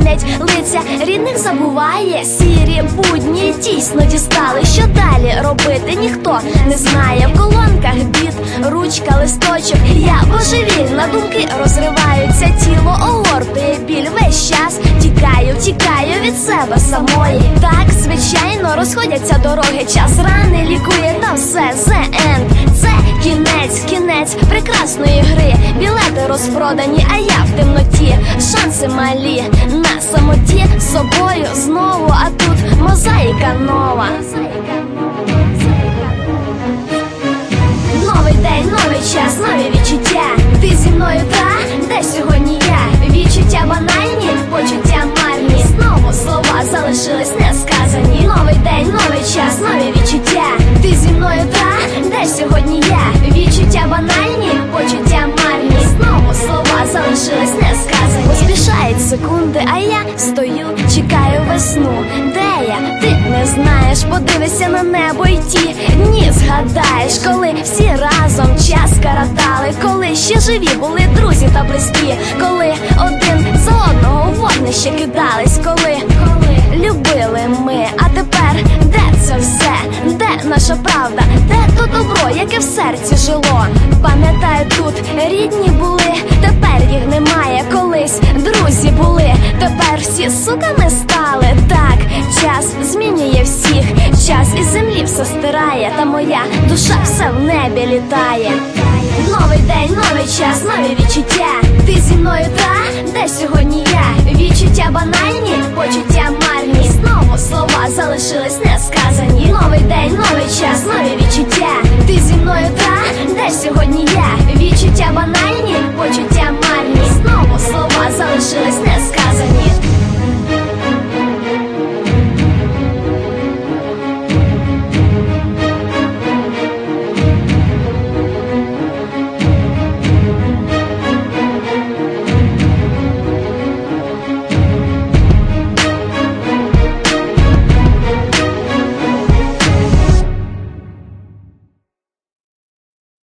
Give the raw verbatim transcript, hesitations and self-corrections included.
болять, лиця рідних забуває. Сірі будні дійсно дістали. Що далі робити, ніхто не знає. В колонках біт, ручка, листочок. Я божевільна, думки розриваються. Тіло огортує біль весь час. Тікаю, тікаю від себе самої. Так, звичайно, розходяться дороги. Час рани лікує, та все the end. Це кінець, кінець прекрасної гри. Білети розпродані, а я в темноті. Шанси малі на самоті. З собою знову, а тут мозаїка нова. Новий день, новий час, нові відчуття. Ти зі мною, та де сьогодні я? Відчуття банальні, почуття марні. Знову слова залишились несказані. Новий день, новий час, нові відчуття. Ти зі мною, та де сьогодні я? Відчуття банальні, почуття марні. Знову слова залишились несказані. Поспішають секунди, а я стою, чекаю весну. Де я? Ти не знаєш, подивися на небо й ті дні згадаєш, коли всі разом час каратали, коли ще живі були друзі та близькі, коли один за одного у вогнище кидались, коли, коли любили ми, а тепер де це все? Де наша правда? Де то добро, яке в серці жило? Пам'ятаю, тут рідні були, тепер їх немає. Колись друзі були, тепер всі суками стали. Так, час змінює всіх, час із землі все стирає, та моя душа все в небі літає. Новий день, новий час, нові відчуття. Ти зі мною, та де сьогодні я? Відчуття банальні, почуття марні. Знову слова залишились несказані.